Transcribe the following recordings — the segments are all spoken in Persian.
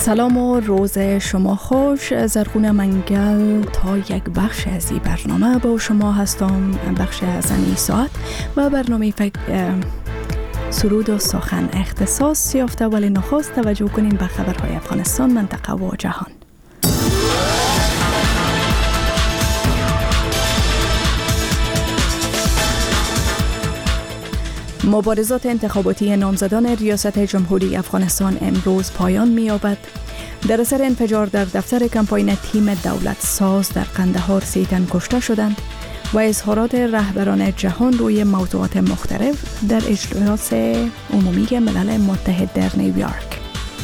سلام و روز شما خوش. زرخون منگل تا یک بخش از این برنامه با شما هستم، بخش از این ساعت و برنامه سرود و سخن اختصاص یافته. ولی نخست توجه کنین به خبرهای افغانستان، منطقه و جهان. مبارزات انتخاباتی نامزدان ریاست جمهوری افغانستان امروز پایان می‌یابد. در اثر انفجار در دفتر کمپاین تیم دولت ساز در قندهار 3 تن کشته شدند و اظهارات رهبران جهان روی موضوعات مختلف در اجلاس عمومی ملل متحد در نیویورک.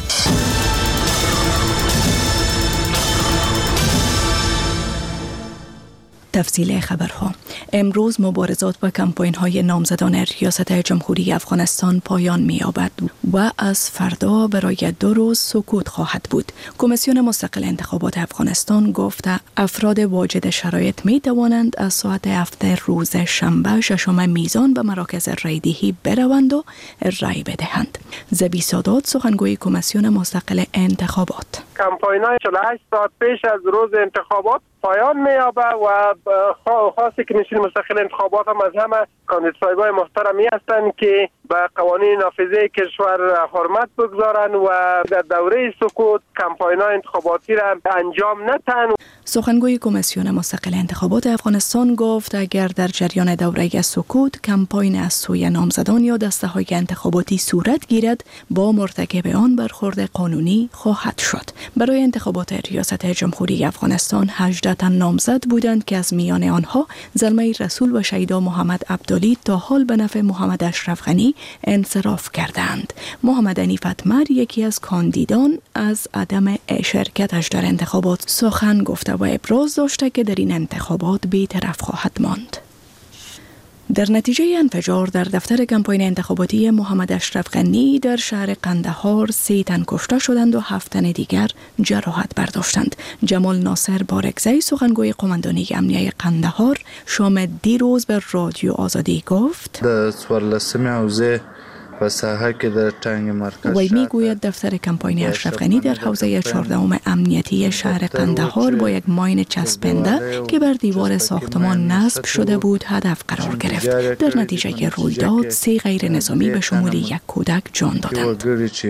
تفصیل خبرها. امروز مبارزات با کمپاین‌های نامزدان ریاست جمهوری افغانستان پایان می‌یابد و از فردا برای 2 روز سکوت خواهد بود. کمیسیون مستقل انتخابات افغانستان گفته افراد واجد شرایط می‌توانند از ساعت 7 روز شنبه 6 میزان به مراکز رایدهی بروند و رای بدهند. زبی سادات، سخنگوی کمیسیون مستقل انتخابات: کمپاین‌های 48 ساعت پیش از روز انتخابات پایان می‌یابد و خاصی که کمیسیون مستقل انتخابات هم از همه کاندیدای محترمی هستند که به قوانین نافذه کشور حرمت بگذارند و در دوره سکوت کمپاین‌های انتخاباتی را انجام ندهند. سخنگوی کمیسیون مستقل انتخابات افغانستان گفت اگر در جریان دوره سکوت کمپاین از سوی نامزدان یا دسته‌های انتخاباتی صورت گیرد، با مرتکب آن برخورد قانونی خواهد شد. برای انتخابات ریاست جمهوری افغانستان 18 تن نامزد بودند که از میان آنها زلمه رسول و شیدا محمد عبدالی تا حال به نفع محمد اشرف غنی انصراف کردند. محمد حنیف اتمر، یکی از کاندیدان، از عدم شرکتش در انتخابات سخن گفته و ابراز داشته که در این انتخابات بی‌طرف خواهد ماند. در نتیجه انفجار در دفتر کمپاین انتخاباتی محمد اشرف غنی در شهر قندهار 3 تن کشته شدند و 7 تن دیگر جراحت برداشتند. جمال ناصر بارکزی، سخنگوی قماندانی امنیه قندهار، شام دیروز به رادیو آزادی گفت وی میگوید دفتر کمپاین اشرف غنی در حوزه 14 امنیتی شهر قندهار با یک ماین چسبنده که بر دیوار ساختمان نصب شده بود هدف قرار گرفت. در نتیجه رویداد 3 غیر نظامی به شمول 1 کودک جان دادند.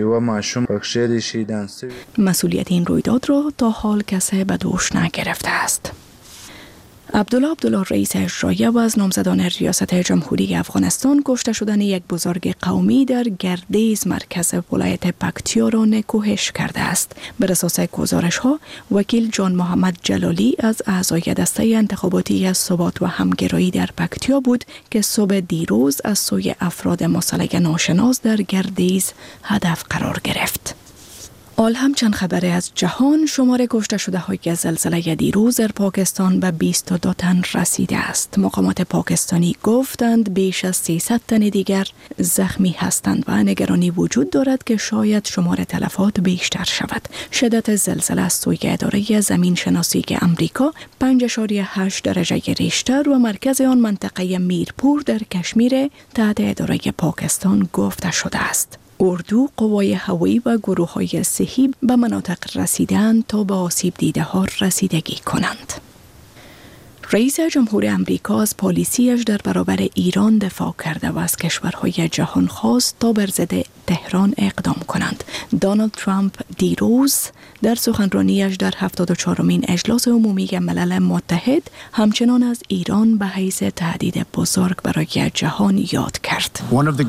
مسئولیت این رویداد را تا حال کسی به دوش نگرفته است. عبدالله رئیس اجرایی و از نامزدان ریاست جمهوری افغانستان کشته شدن یک بزرگ قومی در گردیز مرکز ولایت پکتیا را نکوهش کرده است. بر اساس گزارش‌ها، وکیل جان محمد جلالی از اعضای دسته انتخاباتی از ثبات و همگرایی در پکتیا بود که صبح دیروز از سوی افراد مسلح ناشناس در گردیز هدف قرار گرفت. هم چند خبر از جهان. شمار کشته شده های زلزله دیروز در پاکستان به 22 تن رسیده است. مقامات پاکستانی گفتند بیش از 300 تن دیگر زخمی هستند و نگرانی وجود دارد که شاید شمار تلفات بیشتر شود. شدت زلزله از سوی اداره زمین شناسی امریکا 5.8 درجه ریشتر و مرکز آن منطقه میرپور در کشمیر تحت اداره پاکستان گفته شده است. اردو، قوای هوایی و گروه‌های صحی به مناطق رسیدند تا به آسیب دیده ها رسیدگی کنند. رئیس جمهور امریکا از پالیسیش در برابر ایران دفاع کرده و از کشورهای جهان خواست تا بر ضد تهران اقدام کنند. دونالد ترامپ دیروز در سخنرانیش در 74مین اجلاس عمومی ملل متحد همچنان از ایران به حیث تهدید بزرگ برای جهان یاد کرد.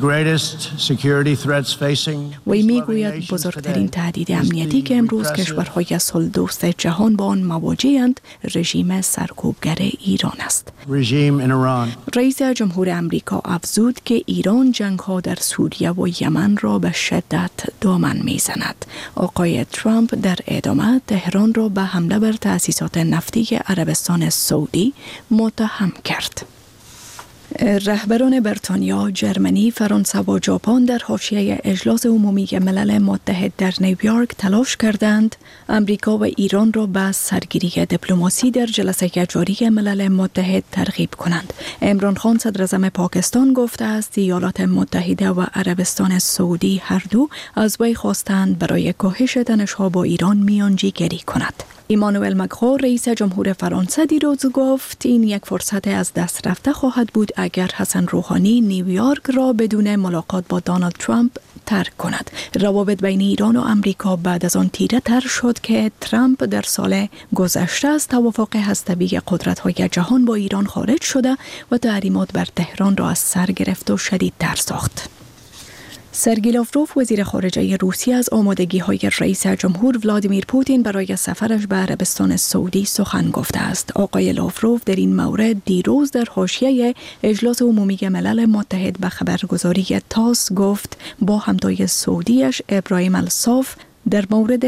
وی میگوید بزرگترین تهدید امنیتی که امروز کشورهای صلح دوست جهان با آن مواجه‌اند رژیم سرکوبگر ایران است. رئیس جمهور امریکا افزود که ایران جنگ‌ها در سوریه و یمن را به شدت دامن می‌زند. آقای ترامپ در ادامه تهران را به حمله بر تأسیسات نفتی عربستان سعودی متهم کرد. رهبران بریتانیا، جرمنی، فرانسه و ژاپن در حاشیه اجلاس عمومی ملل متحد در نیویورک تلاش کردند امریکا و ایران را به سرگیری دیپلماسی در جلسه جاری ملل متحد ترغیب کنند. عمران خان صدر اعظم پاکستان گفته است ایالات متحده و عربستان سعودی هر دو از وی خواستند برای کاهش تنش‌ها با ایران میانجیگری کند. ایمانوئل مکرون رئیس جمهور فرانسه دیروز گفت این یک فرصت از دست رفته خواهد بود اگر حسن روحانی نیویورک را بدون ملاقات با دونالد ترامپ ترک کند. روابط بین ایران و امریکا بعد از آن تیره تر شد که ترامپ در سال گذشته از توافق هسته‌ای قدرت‌های جهان با ایران خارج شده و تحریمات بر تهران را از سر گرفت و شدیدتر ساخت. سرگئی لاوروف وزیر خارجه روسیه از آمادگی‌های رئیس جمهور ولادیمیر پوتین برای سفرش به عربستان سعودی سخن گفته است. آقای لاوروف در این مورد دیروز در حاشیه اجلاس عمومی ملل متحد به خبرگزاری تاس گفت با همتای سعودیش ابراهیم الصاف در مورد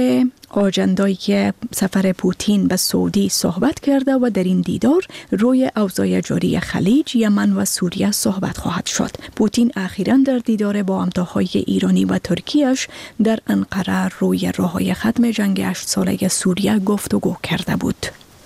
آجندای سفر پوتین به سعودی صحبت کرده و در این دیدار روی اوضاع جاری خلیج، یمن و سوریه صحبت خواهد شد. پوتین اخیراً در دیدار با همتاهای ایرانی و ترکیه‌اش در انقره روی راه‌های ختم جنگ 8 ساله سوریه گفتگو کرده بود.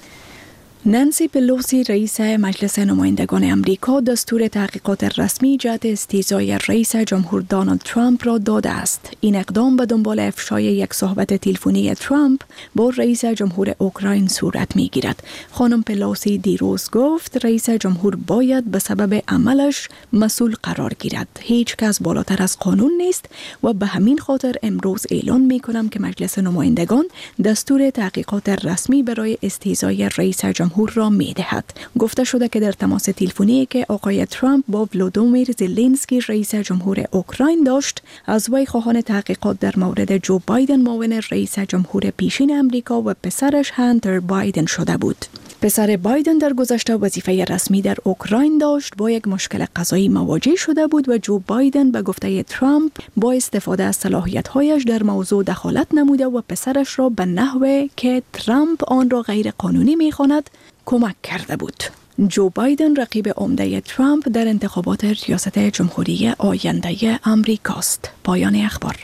نانسی پلوسی رئیس مجلس نمایندگان امریکا دستور تحقیقات رسمی جهت استیضای رئیس جمهور دونالد ترامپ را داده است. این اقدام به دنبال افشای یک صحبت تلفنی ترامپ با رئیس جمهور اوکراین صورت می‌گیرد. خانم پلوسی دیروز گفت رئیس جمهور باید به سبب عملش مسئول قرار گیرد. هیچ کس بالاتر از قانون نیست و به همین خاطر امروز اعلان می‌کنم که مجلس نمایندگان دستور تحقیقات رسمی برای استیضای رئیس جمهور را می‌دهد. گفته شده که در تماس تلفنی که آقای ترامپ با ولودیمیر زلنسکی رئیس جمهور اوکراین داشت، از وی خواهان تحقیقات در مورد جو بایدن معاون رئیس جمهور پیشین امریکا و پسرش هانتر بایدن شده بود. پسر بایدن در گذشته وظیفه رسمی در اوکراین داشت، با یک مشکل قضایی مواجه شده بود و جو بایدن به گفته ترامپ با استفاده از صلاحیت‌هایش در موضوع دخالت نموده و پسرش را به نحوی که ترامپ آن را غیر قانونی می‌خواند کمک کرده بود. جو بایدن رقیب عمده ترامپ در انتخابات ریاست جمهوری آینده امریکاست. پایان اخبار.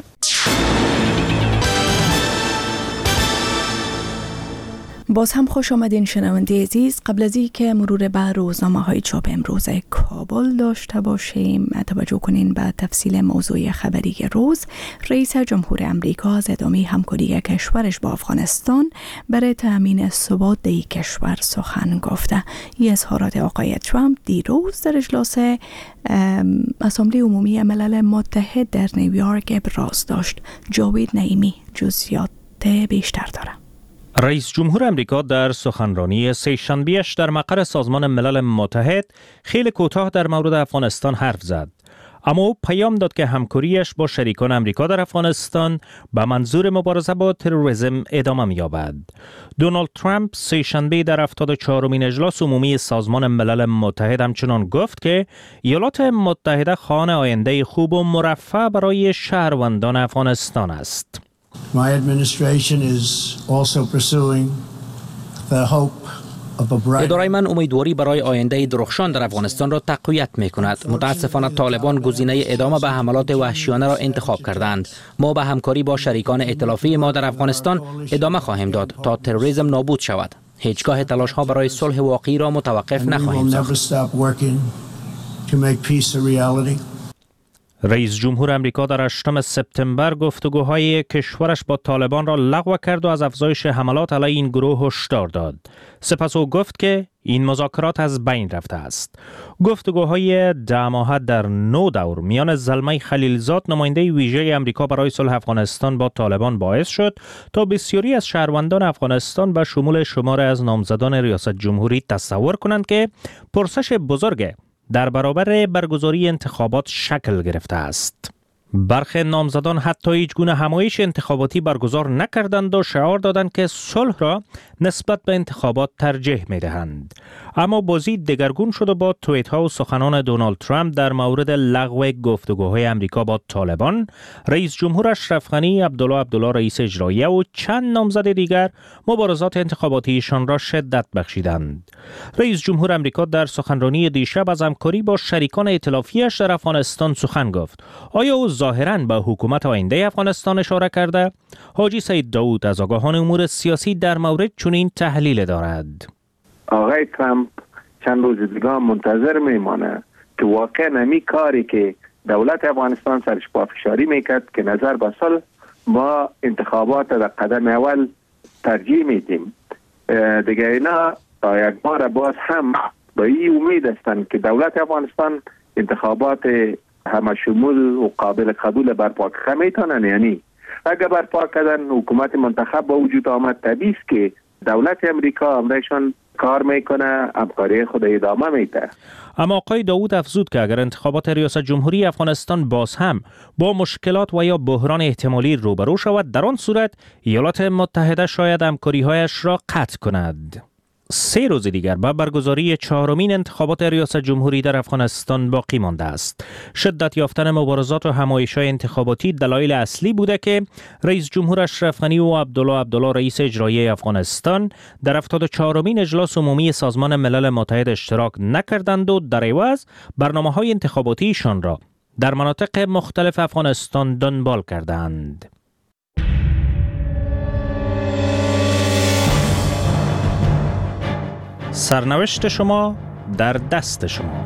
باز هم خوش آمدین شنونده عزیز. قبل از اینکه مرور به روزنامه‌های چاپ امروز کابل داشته باشیم، توجه کنین به تفصیل موضوع خبری روز. رئیس جمهور امریکا از ادامه همکاری کشورش با افغانستان برای تأمین ثبات در کشور سخن گفته. این اظهارات آقای ترامپ دیروز در اجلاس اسامبله عمومی ملل متحد در نیویورک ابراز داشت. جاوید نعیمی جزئیات بیشتر داره. رئیس جمهور امریکا در سخنرانی سه‌شنبه‌اش در مقر سازمان ملل متحد خیلی کوتاه در مورد افغانستان حرف زد، اما او پیام داد که همکاریش با شریکان امریکا در افغانستان به منظور مبارزه با تروریسم ادامه می‌یابد. دونالد ترامپ سه‌شنبه در 74مین اجلاس عمومی سازمان ملل متحد همچنان گفت که ایالات متحده خواهان آینده خوب و مرفه برای شهروندان افغانستان است. My administration is also pursuing the hope of a bright. اداره من امیدواری برای آینده درخشان در افغانستان را تقویت می کند. متاسفانه طالبان گزینه ادامه به حملات وحشیانه را انتخاب کردند. ما به همکاری با شریکان ائتلافی ما در افغانستان ادامه خواهیم داد تا تروریسم نابود شود. هیچگاه تلاش ها برای صلح واقعی را متوقف نخواهیم ساخت. رئیس جمهور امریکا در 8 سپتامبر گفتگوهای کشورش با طالبان را لغو کرد و از افزایش حملات علیه این گروه هشدار داد. سپس او گفت که این مذاکرات از بین رفته است. گفتگوهای 10 ماهه در 9 دور میان زلمه خلیلزاد نماینده ویژه امریکا برای صلح افغانستان با طالبان باعث شد تا بسیاری از شهروندان افغانستان به شمول شمار از نامزدان ریاست جمهوری تصور کنند که پرسش بزرگ در برابر برگزاری انتخابات شکل گرفته است. برخی نامزدان حتی هیچ گونه همایش انتخاباتی برگزار نکردند و شعار دادند که صلح را نسبت به انتخابات ترجیح می‌دهند. اما بازی دگرگون شد و با توییت ها و سخنان دونالد ترامپ در مورد لغو گفتگوهای امریکا با طالبان، رئیس جمهور اشرف غنی، عبدالله رئیس اجراییه و چند نامزد دیگر مبارزات انتخاباتیشان را شدت بخشیدند. رئیس جمهور امریکا در سخنرانی دیشب از همکاری با شریکان ائتلافی‌اش در افغانستان سخن گفت. آیا او ظاهراً به حکومت آینده افغانستان اشاره کرده؟ حاجی سید داود از آگاهان امور سیاسی در مورد چنین تحلیل دارد. آقای ترامپ چند روز دیگه منتظر میمانه که واقعا نمی کاری که دولت افغانستان سرش پافشاری میکرد که نظر به صلح با انتخابات در قدم اول ترجیح میدیم. دیگه اینا یک بار باز هم با این امید هستند که دولت افغانستان انتخابات همه شمول و قابل قبول برپا کنه میتونن. یعنی اگر برپا کردن حکومت منتخب با وجود آمد، طبیعی است که دولت امریکا امرشان کار میکنه، همکاری خود ادامه میده. اما آقای داود افزود که اگر انتخابات ریاست جمهوری افغانستان باز هم با مشکلات و یا بحران احتمالی روبرو شود، در آن صورت ایالات متحده شاید همکاری‌هایش را قطع کند. 3 روز دیگر به برگزاری 4مین انتخابات ریاست جمهوری در افغانستان باقی مانده است. شدت یافتن مبارزات و همایش‌های انتخاباتی دلایل اصلی بوده که رئیس جمهور اشرف غنی و عبدالله رئیس اجرایی افغانستان در 74مین اجلاس عمومی سازمان ملل متحد اشتراک نکردند و در عوض برنامه‌های انتخاباتیشان را در مناطق مختلف افغانستان دنبال کردند. سرنوشت شما در دست شما.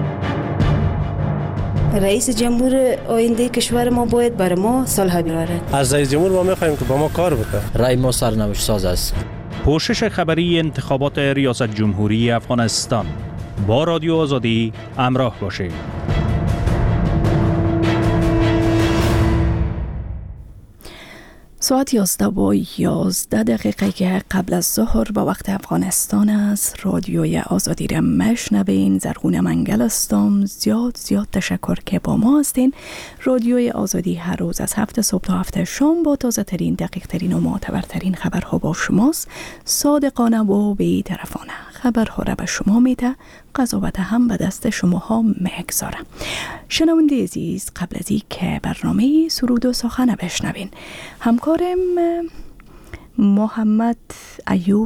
رئیس جمهور آینده کشور ما باید برای ما صلح بیارد. از رئیس جمهور ما می‌خوایم که با ما کار بکنه. رای ما سرنوشت ساز است. پوشش خبری انتخابات ریاست جمهوری افغانستان. با رادیو آزادی همراه باشید. ساعت 11:11 که قبل از ظهر با وقت افغانستان است. رادیوی آزادی را مشنوین. زرغون منگل هستم. زیاد تشکر که با ما هستین. رادیوی آزادی هر روز از 7 صبح تا 7 شام با تازه ترین، دقیق ترین و معتبرترین خبرها با شماست. صادقانه و بی‌طرفانه خبرها را به شما میده، قضاوت هم به دست شماها میگذاره. شنونده عزیز، قبل از این که برنامه سرود و سخن بشنوین، همکارم محمد ایوب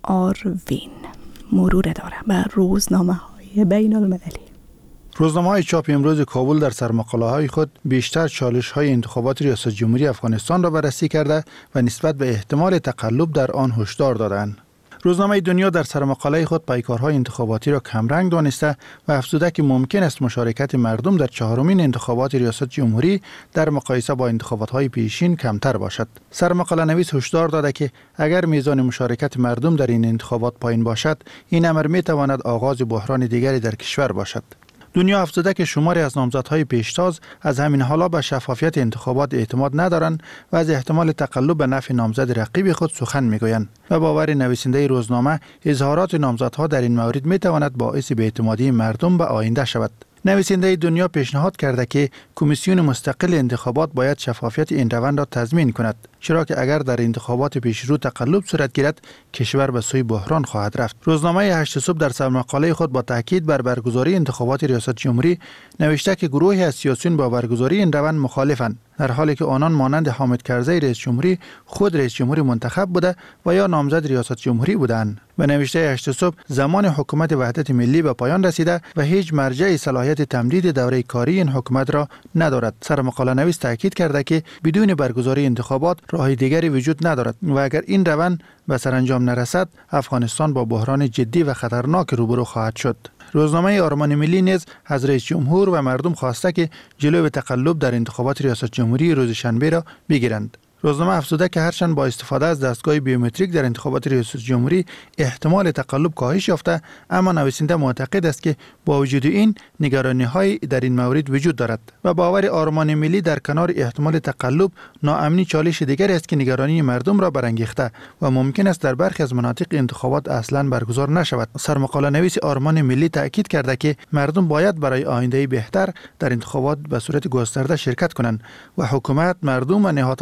آروین مرور داره به روزنامه های بین المللی. روزنامه های چاپ امروز کابل در سرمقاله های خود بیشتر چالش های انتخابات ریاست جمهوری افغانستان را بررسی کرده و نسبت به احتمال تقلب در آن هشدار دادند. روزنامه دنیا در سرمقاله خود پیکارهای انتخاباتی را کمرنگ دانسته و افزوده که ممکن است مشارکت مردم در 4مین انتخابات ریاست جمهوری در مقایسه با انتخابات‌های پیشین کمتر باشد. سرمقاله نویس هشدار داده که اگر میزان مشارکت مردم در این انتخابات پایین باشد، این امر میتواند آغاز بحران دیگری در کشور باشد. دنیا افزوده که شماری از نامزدهای پیشتاز از همین حالا به شفافیت انتخابات اعتماد ندارند و از احتمال تقلب به نفع نامزد رقیب خود سخن میگویند و باور نویسنده روزنامه اظهارات نامزدها در این مورد میتواند باعث بی‌اعتمادی مردم به آینده شود. نویسنده دنیا پیشنهاد کرده که کمیسیون مستقل انتخابات باید شفافیت این روند را تضمین کند، چرا که اگر در انتخابات پیشرو تقلب صورت گیرد کشور به سوی بحران خواهد رفت. روزنامه 8 صبح در سرمقاله خود با تاکید بر برگزاری انتخابات ریاست جمهوری نوشته که گروهی از سیاسیون با برگزاری این روند مخالفند، در حالی که آنان مانند حامد کرزی رئیس جمهوری خود رئیس جمهوری منتخب بوده و یا نامزد ریاست جمهوری بودند. و نوشته 8 صبح زمان حکومت وحدت ملی به پایان رسیده و هیچ مرجع صلاحیت تمدید دوره کاری این حکومت را ندارد. سرمقاله نویس تاکید کرده که بدون برگزاری انتخابات راه دیگری وجود ندارد و اگر این روند به سرانجام نرسد افغانستان با بحران جدی و خطرناک روبرو خواهد شد. روزنامه آرمان ملی نیز از رئیس جمهور و مردم خواسته که جلوی تقلب در انتخابات ریاست جمهوری روز شنبه را بگیرند. روزنامه افزوده که هرچند با استفاده از دستگاه بیومتریک در انتخابات ریاست جمهوری احتمال تقلب کاهش یافته، اما نویسنده معتقد است که با وجود این نگرانی‌هایی در این مورد وجود دارد و باور آرمان ملی در کنار احتمال تقلب ناامنی چالش دیگری است که نگرانی مردم را برانگیخته و ممکن است در برخی از مناطق انتخابات اصلاً برگزار نشود. سرمقاله نویس آرمان ملی تاکید کرده که مردم باید برای آینده بهتر در انتخابات به صورت گسترده شرکت کنند و حکومت، مردم و نهادهای ناظر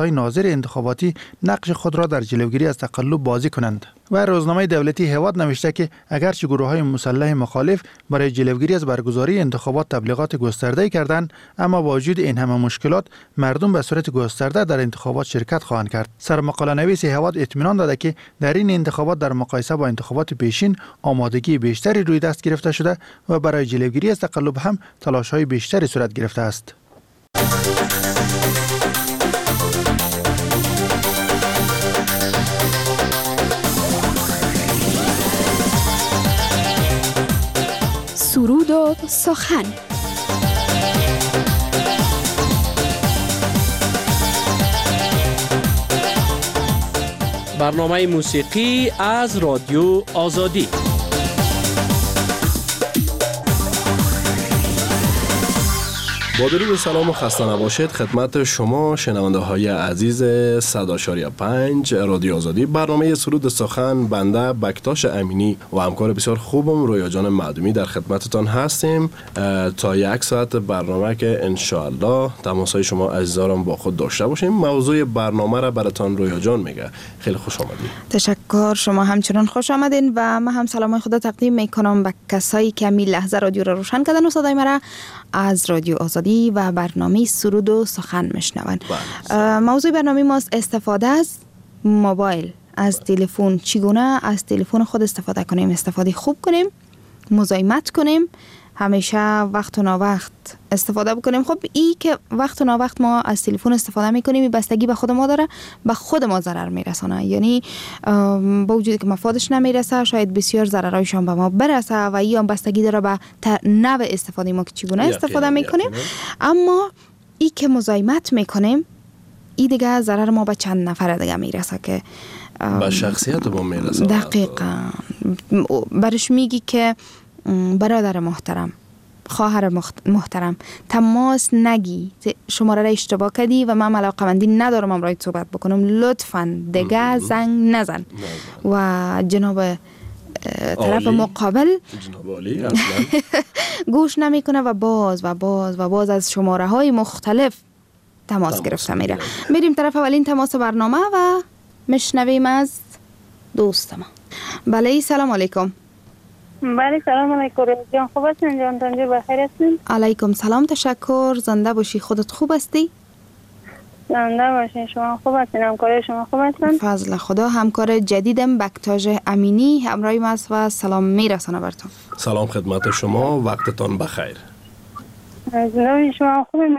انتخاباتی نقش خود را در جلوگیری از تقلب بازی کنند. و روزنامه دولتی هواد نوشته که اگرچه گروه‌های مسلح مخالف برای جلوگیری از برگزاری انتخابات تبلیغات گسترده کردند، اما با وجود این همه مشکلات مردم به صورت گسترده در انتخابات شرکت خواهند کرد. سرمقاله نویس هواد اطمینان داده که در این انتخابات در مقایسه با انتخابات پیشین آمادگی بیشتری روی دست گرفته شده و برای جلوگیری از تقلب هم تلاش‌های بیشتری صورت گرفته است. سرود و سخن. برنامه موسیقی از رادیو آزادی. با درود و سلام و خسته نباشید خدمت شما شنونده های عزیز 100.5 رادیو آزادی. برنامه سرود سخن بنده بکتاش امینی و همکار بسیار خوبم رویا جان معدومی در خدمتتان هستیم تا 1 ساعت برنامه که انشاءالله تماسهای شما عزیزارم با خود داشته باشیم. موضوع برنامه را براتان رویا جان میگه. خیلی خوش آمدید. تشکر، شما همچنان خوش آمدین و من هم سلام خدا تقدیم میکنم به کسایی که می لحظه رادیو را روشن کردن و صدای مرا از رادیو آزادی و برنامه سرود و سخن میشنون. موضوع برنامه ما استفاده از موبایل، از تلفن، چگونه از تلفن خود استفاده کنیم، استفاده خوب کنیم، مزاحمت کنیم، همیشه وقت و ناوقت استفاده بکنیم. خب این که وقت و ناوقت ما از تلفن استفاده میکنیم این بستگی به خود ما داره، به خود ما ضرر میرسونه. یعنی با وجودی که مفادش نمیرسه شاید بسیار ضررایشان به ما برسه و این بستگی داره به نوع استفاده ما که چگونه استفاده میکنیم. اما این که مزاحمت میکنیم این دیگه ضرر ما به چند نفر دیگه میرسه که به شخصیت ما میرسه. دقیقاً برش میگی که برادر محترم، خواهر محترم، تماس نگی، شماره را اشتباه کردی و من علاقه‌مندی ندارم امروز صحبت بکنم، لطفاً دیگه زنگ نزن. و جناب طرف مقابل گوش نمیکنه و باز از شماره های مختلف تماس گرفته میره. میریم طرف اولین تماس برنامه و مشنویم از دوست ما. بله سلام علیکم. بله سلام علیکم جان، خوب هستین جان؟ تنجور بخیر هستین؟ علیکم سلام، تشکر. زنده باشی. خودت خوب هستی؟ زنده باشین. شما خوب هستین؟ همکار شما خوب هستن؟ فضل خدا. همکار جدیدم بکتاژ امینی همراه ما است و سلام میرسانه براتون. سلام خدمت شما، وقتتان بخیر. زنده شما خوبین؟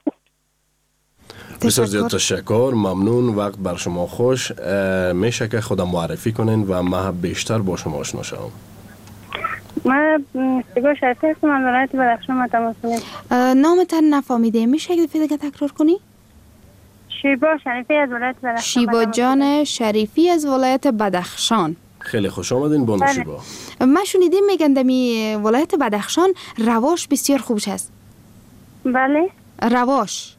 بسیار زیاد تشکر، ممنون. وقت بر شما خوش. میشه که خودم معرفی کنین و من بیشتر با شما آشنا شوم؟ من شیبا شریفی هستم، از ولایت بدخشان تماس میگیرم. نامتان نفهمیده، میشه یک دفعه دیگه تکرار کنی؟ شیبا شریفی از ولایت بدخشان. شیبا جان شریفی از ولایت بدخشان. خیلی خوش آمدین بانو شیبا. من شنیدم میگن دمی ولایت بدخشان رواش بسیار خوبش هست. بله. رواش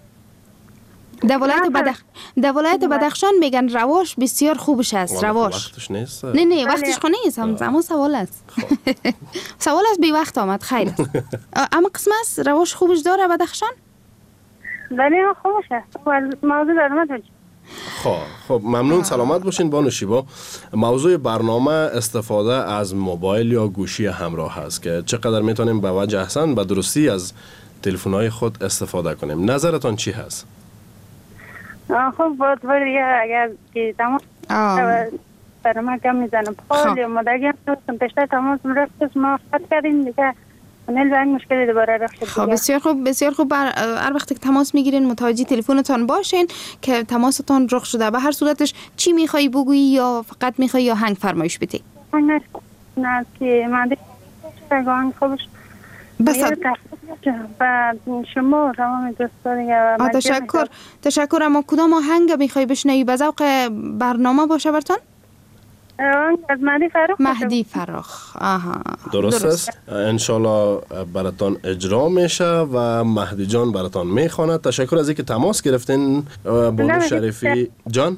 در ولایت بدخشان میگن رواش بسیار خوبش است. رواش وقتش نیست؟ نه وقتش خو نیست، اما سوال است. سوال است بی وقت آمد. خیر است. اما قسم است رواش خوبش داره بدخشان؟ بله خوبش است. موضوع برنامه خب ممنون. سلامت باشین بانو شیبا. موضوع برنامه استفاده از موبایل یا گوشی همراه هست که چقدر میتونیم به وجه احسن به درستی از تلفن‌های خود استفاده کنیم. نظرتان چی هست؟ خب باید دیگه اگر که تماس برنامه کم میزنم خیلی مدگی هم دوستم پشتر تماس رفتش ما خط کردیم دیگه نیل به این مشکلی دوباره رفت. خب بسیار خوب بسیار خوب. هر وقت که تماس میگیرین متوجه تلفنتان باشین که تماستان رخ شده. به هر صورتش چی میخوایی بگویی یا فقط میخوایی یا هنگ فرمایش بدی؟ نه که من دیگه هنگ خوبش بس و شما تمام دوستان تشکر. اما کدام آهنگ میخوای بشنوی به ذوق برنامه باشه برتون؟ از مهدی فراخ. درست است. انشالله براتان اجرا میشه و مهدی جان براتان میخواند. تشکر از اینکه تماس گرفتین بانو شریفی جان.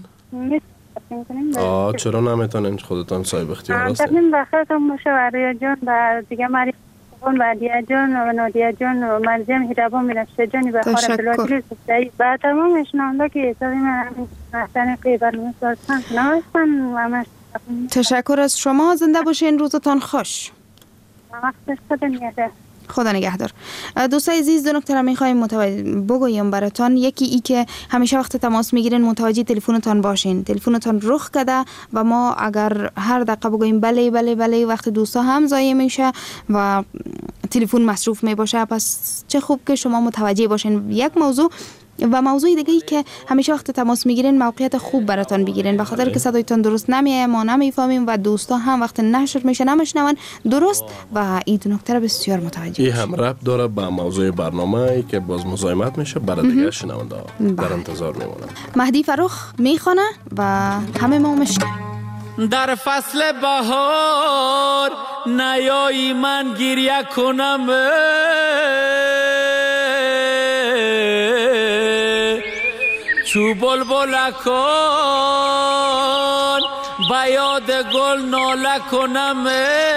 چرا نمیتونین خودتان صاحب اختیار هستین؟ بخیرتون باشه و رویا جان و دیگه مری خون و علیه جان و نادیه جان و مرزیم هیرابان میرفته جانی به خار بلادری سفتایی و تمام شنانده که صدای من محسن قیبر مستارتان نوستن و همش تشکر از شما. زنده باشین، روزتان خوش. وقتش خدا نگهدار. خدا نگهدار. دوستای عزیز، دو نکته را می‌خوایم بگویم براتان. یکی ای که همیشه وقت تماس میگیرین متوجه تلفنتان باشین. تلفنتان رخ کرده و ما اگر هر دقیقه بگوییم بله بله بله وقت دوستا هم ضایع میشه و تلفن مصروف میباشه. پس چه خوب که شما متوجه باشین. یک موضوع و موضوع دیگه ای که همیشه وقت تماس میگیرین موقعیت خوب براتون بگیرین، به خاطر که صدایتون درست نمیاد، ما نمیفهمیم و دوستا هم وقت نشر میشه نمیشنون درست و این دو نکته بسیار متوجه. این هم ربط داره به موضوع برنامه ای که باز مزاحمت میشه برای دیگه شنونده در انتظار میمونم. مهدی فرخ میخونه و همه ما میشنویم. در فصل بهار نیایی من گریه کنم، چو بلبلکان با یاد گل ناله کنم،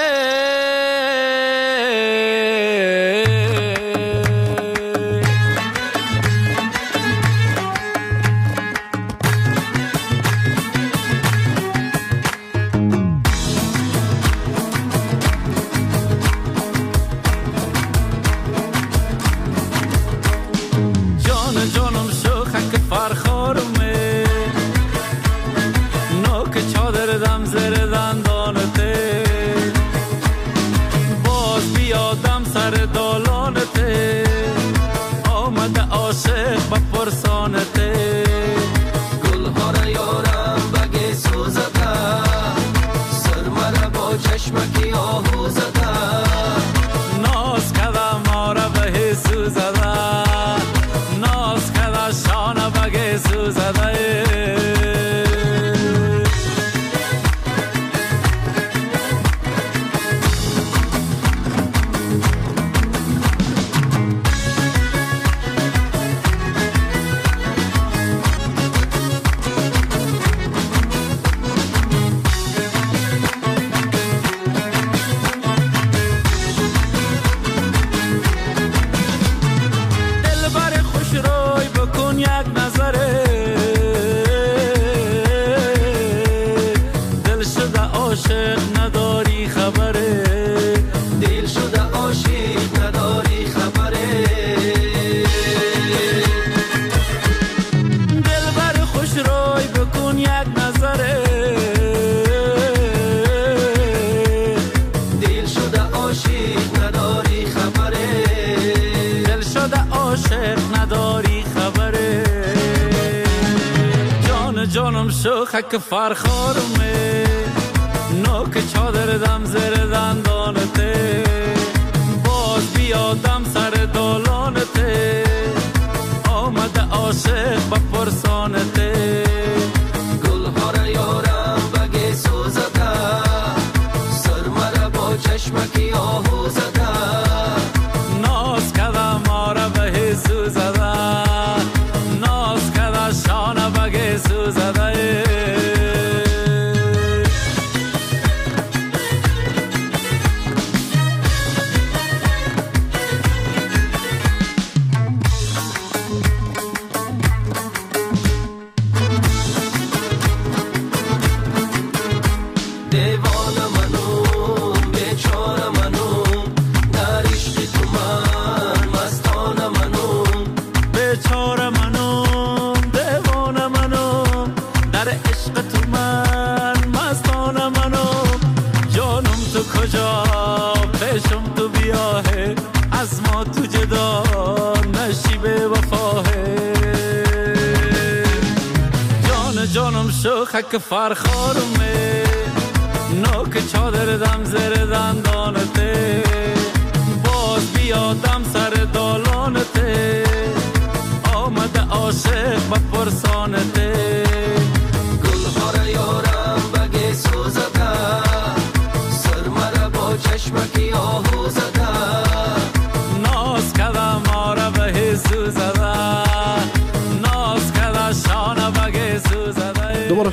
خک فرخارمه نوک چادر دم زیر دندانته، باز بیادم سر دالانته، آمده عاشق با پرسانته، گلها را یارم بگی سوزده، سرمه را با چشمکی آهو زده، ناز کده ما را به حسو زده، ناز کده شانه بگی سوزده. خک فرخارمه نوک چادر دم زیر دندانته، باز بیادم سر دالانته، آمده عاشق با پرسانته، گلها را یارم بگی سوزده، سرمه را با چشمکی آهو زده، ناز کده ما را به حسو زده، ناز کده شانه بگی سوزده. دوباره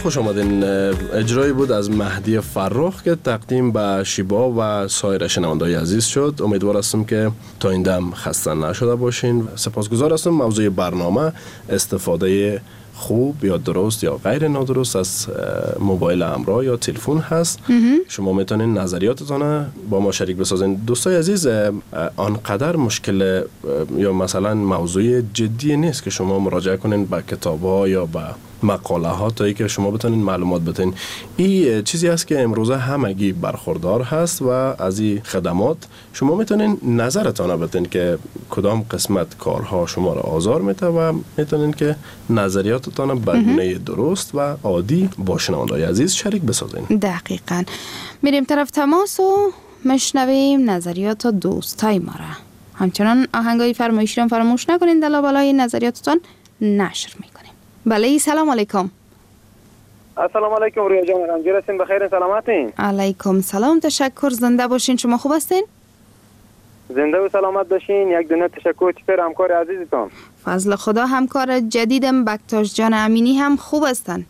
خوش آمدین. اجرایی بود از مهدی فرخ که تقدیم به شیبا و سایر شنونده‌های عزیز شد. امیدوار هستم که تا این دم خسته نشده باشین. سپاسگزار هستم. موضوع برنامه استفاده خوب یا درست یا غیر نادرست از موبایل همراه یا تلفن هست. شما میتونین نظریاتتان با ما شریک بسازین. دوستای عزیز، آنقدر مشکل یا مثلا موضوع جدی نیست که شما مراجعه کنین به کتاب‌ها یا به مقاله ها تا ای که شما بتونین معلومات بتین. این چیزی است که امروزه همگی برخوردار هست و از این خدمات شما میتونین نظرتان بتین که کدام قسمت کارها شما را آزار میده و میتونین که نظریاتتان به گونه درست و عادی با شنونده‌های عزیز شریک بسازین. دقیقاً. میریم طرف تماس و مشنویم نظریات دوستای ما را. همچنان آهنگای فرمایشی را فراموش نکنین، دلایل نظریاتتان نشر میکنیم. بله، سلام علیکم. السلام علیکم رویا جان، رنجور هستین؟ بخیر سلامتین؟ علیکم سلام، تشکر. زنده باشین. شما خوب هستین؟ زنده و سلامت باشین. یک دنیا تشکر. چطور همکار عزیزتون؟ فضل خدا. همکار جدیدم بکتاش جان امینی هم خوب هستن.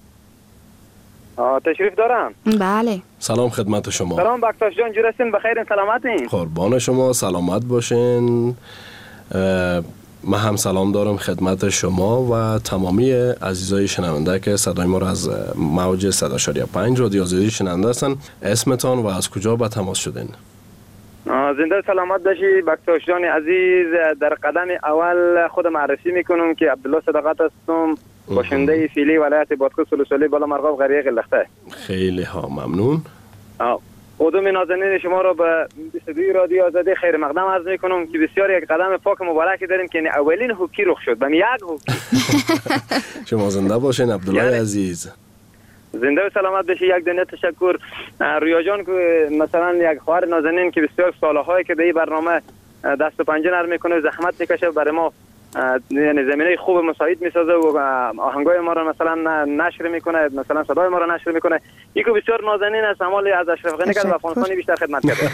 تشریف دارم؟ بله. سلام خدمت شما. سلام بکتاش جان، جور هستین؟ بخیر سلامتین؟ قربان شما، سلامت باشین. من هم سلام دارم خدمت شما و تمامی عزیزای شنونده که صدای ما را از موج 100.5 رادیو آزادی شنونده هستن. اسمتان و از کجا به تماس شدین؟ زنده سلامت باشی بکتاش جان عزیز. در قدم اول خود معرفی میکنم که عبدالله صداقت هستم، باشنده فیلی ولایت بادغیس سلسله بالا مرغاب قریه قلخته. خیلی ها ممنون. قدوم نازنین شما را به 22 رادیو آزادی خیر مقدم عرض میکنم که بسیار یک قدم پاک مبارک داریم که اولین هوکی رخ شد. یک هوکی. شما زنده باشین عبدالله عزیز. زنده و سلامت باشی. یک دنیا تشکر. رویا جان که مثلا یک خواهر نازنین که بسیار سالهایی که به این برنامه دست و پنجه نرم میکنه و زحمت میکشه برای ما، یعنی زمینه خوب مساعد میسازه و آهنگای ما رو مثلا نشر میکنه، مثلا صدای ما رو نشر میکنه. یکی بسیار نازنین است. همال از اشرف غنی کرد و افغانستانی بیشتر خدمت کرده.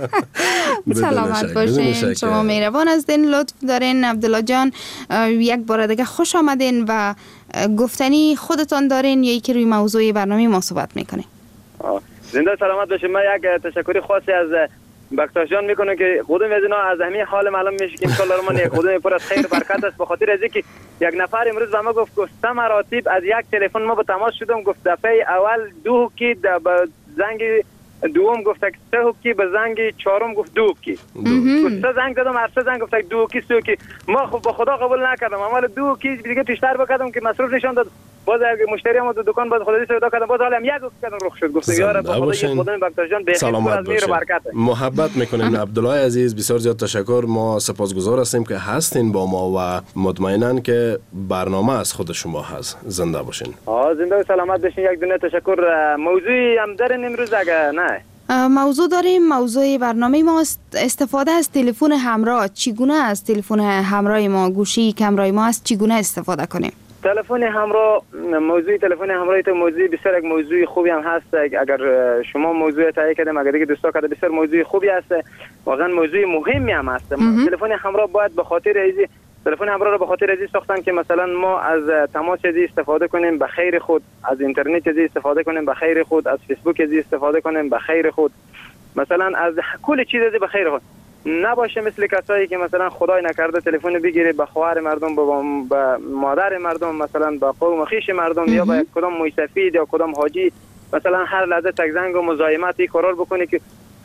سلامت باشین. شما مهربان هستین، لطف دارین. عبدالله جان، یک بار دیگه خوش آمدین و گفتنی خودتان دارین یا یکی روی موضوع برنامه ما صحبت میکنین؟ زنده سلامت باشین. من یک تشکری خاصی از بکتاش جان میکنه که قدوم از اینا از همین حال معلوم میشه که انشالله رو من یک قدوم پر از خیر برکت است، به خاطر از اینکه یک نفر امروز به ما گفت 3 مراتب از یک تلفن ما به تماس شدم. گفت دفعه اول 2 هوکی، به زنگ دوم گفت 3 هوکی، به زنگ چهارم گفت 2 هوکی. گفت 3 زنگ دادم، هر 3 زنگ گفت 2 هوکی 3 هوکی. ما خب به خدا قبول نکردم. عمل 2 هوکی دیگه بیشتر بکردم که مصروف نشان داد. باز مشتری ما تو دکان باز خدایی صدا کردم، باز حالم یک کردم رخ شد. گفت یارا به خدا یک خدای بکتاش جان به خیر از مهر و برکت. محبت میکنیم عبدالله عزیز. بسیار زیاد تشکر. ما سپاسگزار هستیم که هستین با ما و مطمئنن که برنامه از خود شما هست. زنده باشین. زنده و سلامت باشین. یک دونه تشکر. موضوعی هم دارین امروز اگه نه؟ موضوع داریم. موضوع برنامه ما استفاده از تلفن همراه. چگونه از تلفن همراه ما، گوشی که همراه ما است، چگونه استفاده کنیم؟ تلفن همراه، موضوع تلفن همراه تو موضوع بسیار یک موضوع خوبی هم هست. اگر شما موضوع تایید کردیم، اگر دیگه دوستا کرده، بسیار موضوع خوبی است. واقعا موضوع مهمی هم هست. تلفن همراه باید به خاطر ازی تلفن همراه رو به خاطر ازی ساختن که مثلا ما از تماس ازی استفاده کنیم به خیر خود، از اینترنت ازی استفاده کنیم به خیر خود، از فیسبوک ازی استفاده کنیم به خیر خود، مثلا از کل چیز ازی به خیر خود. نباشه مثل کسایی که مثلا خدای نکرده تلفن بگیره به خواهر مردم، به مادر مردم، مثلا به قوم خویش مردم یا به کدام موی سفید یا کدام حاجی مثلا هر لحظه تک زنگ و مزاحمتی قرار بکنه که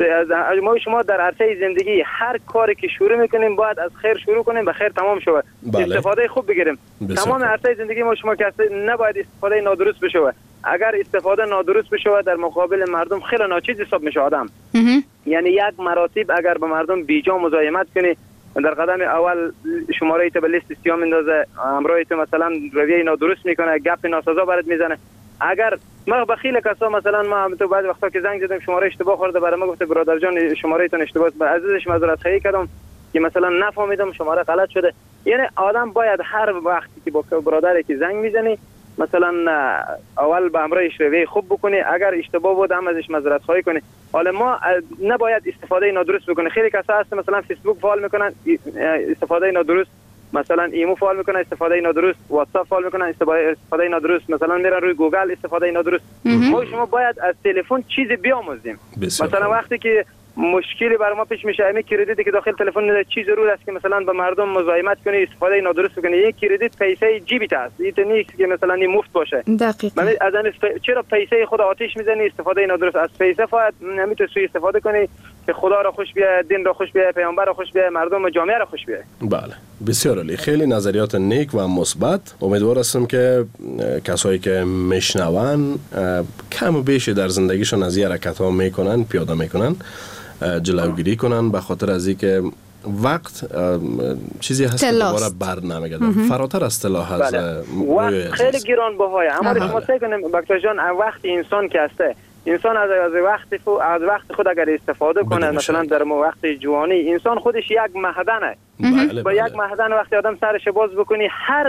ما شما در عرصه زندگی هر کاری که شروع میکنیم باید از خیر شروع کنیم به خیر تمام شود. استفاده خوب بگیریم. تمام عرصه زندگی ما شما که نباید استفاده نادرست بشه. اگر استفاده نادرست بشه در مقابل مردم خیلی ناچیز حساب میشه آدم. یعنی یک مراتب اگر به مردم بیجا مزاحمت کنی، در قدم اول شماره تو به لیست سیاه میندازه، همراه تو مثلا رویه نادرست میکنه، گپ ناسزا برات میزنه. اگر ما بخیل کسا مثلا ما تو بعضی وقتا که زنگ زدم شماره اشتباه خورده، برای ما گفته برادر جان شماره تون اشتباه است، عزیزش معذرت خواهی کردم که مثلا نفهمیدم شماره غلط شده. یعنی آدم باید هر وقتی که با برادری که زنگ میزنی مثلا اول به همراهش رویه خوب بکنی، اگر اشتباه بود هم ازش معذرت خواهی کنی. حالا ما نباید استفاده نادرست بکنه. خیلی کسا هست مثلا فیسبوک فعال میکنن، استفاده نادرست مثلا ایمو فعال میکنه استفاده نادرست، واتساپ فعال میکنه استفاده نادرست، مثلا میرن روی گوگل استفاده نادرست. ما شما باید از تلفن چیز بیاموزیم. مثلا وقتی که مشکلی برای ما پیش میشه همین کردیتی که داخل تلفن چی ضرور است که مثلا به مردم مزاحمت کنی، استفاده نادرست کنی. یک کردیت پیسه جیبیت است، این نیست که مثلا این مفت باشه. دقیقاً. از چرا پیسه خود آتش میزنی؟ استفاده نادرست از پیسه باید نمیتونی سوء استفاده کنی که خدا را خوش بیاد، دین را خوش بیاد، پیامبر را خوش بیاد، مردم و جامعه را خوش بیاد. بله، بسیار عالی. خیلی نظریات نیک و مثبت. امیدوار هستم که کسایی که میشنون کم و بیش در زندگیشون از این حرکت ها میکنن، پیاده میکنن، جلوگیری کنن، به خاطر از اینکه وقت چیزی هست که دوباره بر نمیگرده. فراتر از طلا هست. وقت خیلی گرانبهایه. اما شما سعی کنیم بکتر جان، وقت انسان که هسته، انسان از وقت خود اگر استفاده کنه، مثلا در وقت جوانی انسان خودش یک معدنه. با یک معدن وقتی آدم سرش باز بکنی هر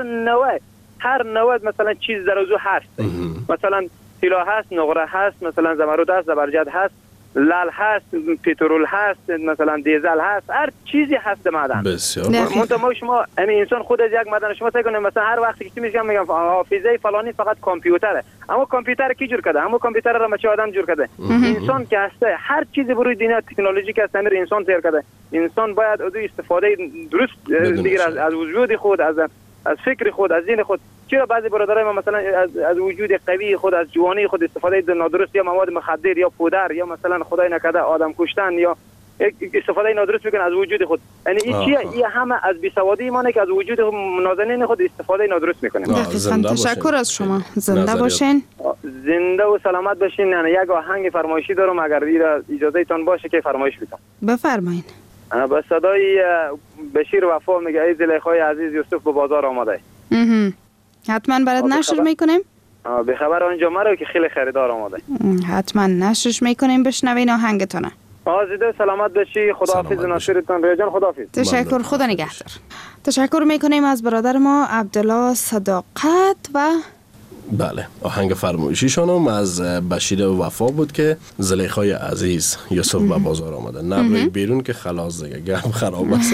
نوع مثلا چیز در اوضاع هست. مثلا طلا هست، نقره هست، مثلا زمرد هست، زبرجد هست، لال هست، پترول هست، مثلا دیزل هست، هر چیزی هست معدن. بسیار. ما شما همین انسان خود از یک معدن. شما فکر کنید مثلا هر وقتی که میگم حافظه فلانی فقط کامپیوتره. اما کامپیوتر کی جور کرده؟ اما کامپیوتر را مچه آدم جور کرده؟ انسان که هسته. هر چیزی بروی دنیا تکنولوژی که هست امیر انسان تیار کرده. انسان باید از استفاده درست دیگر از وجود خود، از فکر خود، از ذهن خود. چرا بعضی برادرای ما مثلا از وجود قوی خود، از جوانی خود استفاده نادرست یا مواد مخدر یا پودر یا مثلا خدای نکرده آدم کشتن یا استفاده نادرست میکنه از وجود خود. یعنی این چیه؟ این همه از بیسوادی ایمانه که از وجود نازنین خود استفاده نادرست میکنه. دقیقاً. تشکر از شما. زنده باشین. زنده و سلامت باشین. یعنی یک آهنگ فرمایشی دارم، اگر اجازه تان باشه که فرمایش بدم. بفرمایید. با صدای بشیر وفا میگه ای زلیخای عزیز یوسف به بازار آمده. حتما برات نشر میکنیم. به خبر آنجا مرا که خیلی خریدار آمده. حتما نشرش میکنیم. بشنوین آهنگتونه. زنده سلامت باشی. خداحافظ. ناصرتان ریجان. خداحافظ. تشکر. خدا نگهدار. تشکر میکنیم از برادر ما عبدالله صداقت. و بله، آهنگ فرمایشیشانم از بشیر وفا بود که زلیخای عزیز یوسف به بازار آمده. نبرید بیرون که خلاص دیگه گرم خراب است.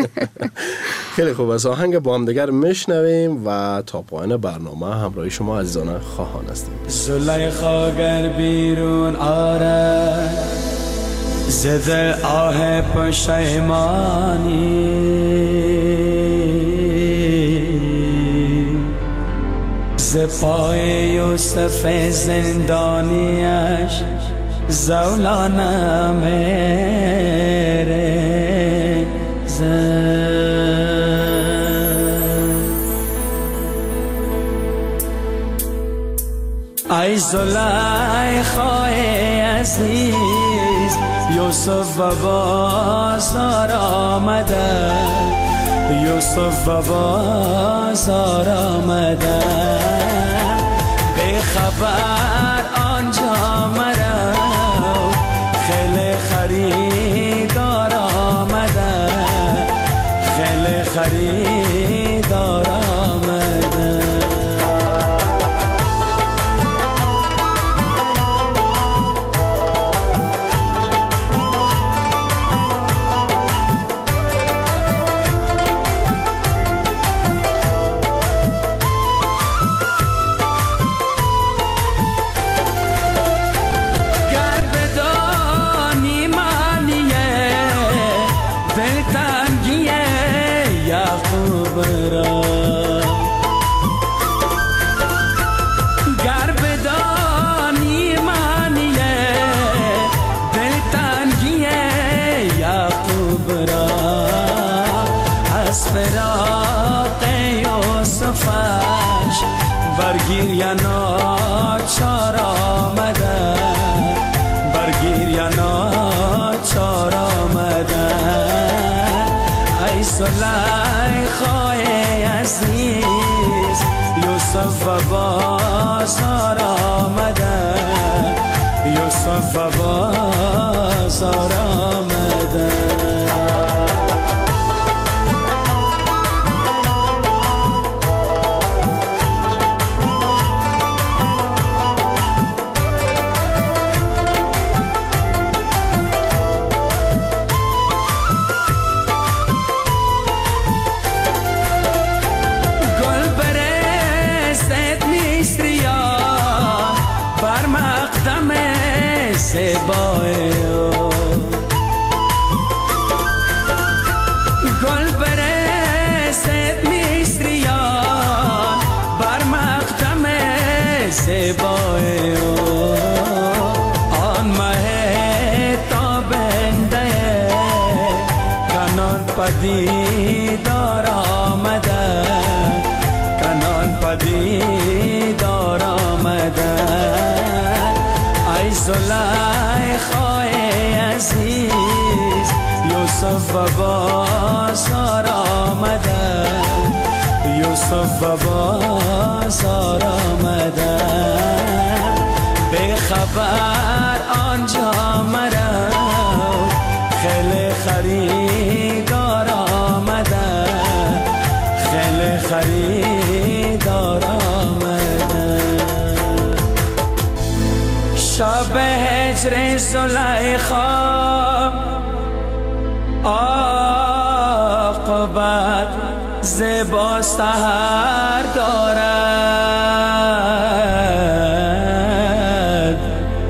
خیلی خوب است. آهنگ با هم دیگر میشنویم و تا پایان برنامه همراه شما عزیزان خواهان هستیم. زلیخا گر بیرون آره زده آه پشیمانی، ز پای یوسف زندانیش زولانه میره ای زلیخای عزیز یوسف و بازار آمده، یوسف و بازار آمده، به خبر آنجا مرا خیلی خریدار آمده، خیلی خریدار آمده. برگیر یا ناچار آمده، برگیر یا ناچار آمده، ای زلیخای عزیز یوسف و بازار آمده، یوسف و بازار آمده. زیبای او گل برسد مصریان بر مقدم زیبای او آن مه تابنده کنان پدیدار آمده کنان پدیدار آمده ای زلیخای عزیز یوسف و بازار آمده یوسف و بازار آمده به خبر آنجا مرا خیلی خریدار آمده خیلی خریدار آمده شب هجر زلیخا عاقبت زیبا سحر دارد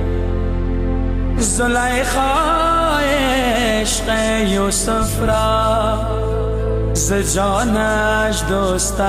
زلیخا عشق یوسف را ز جانش دوست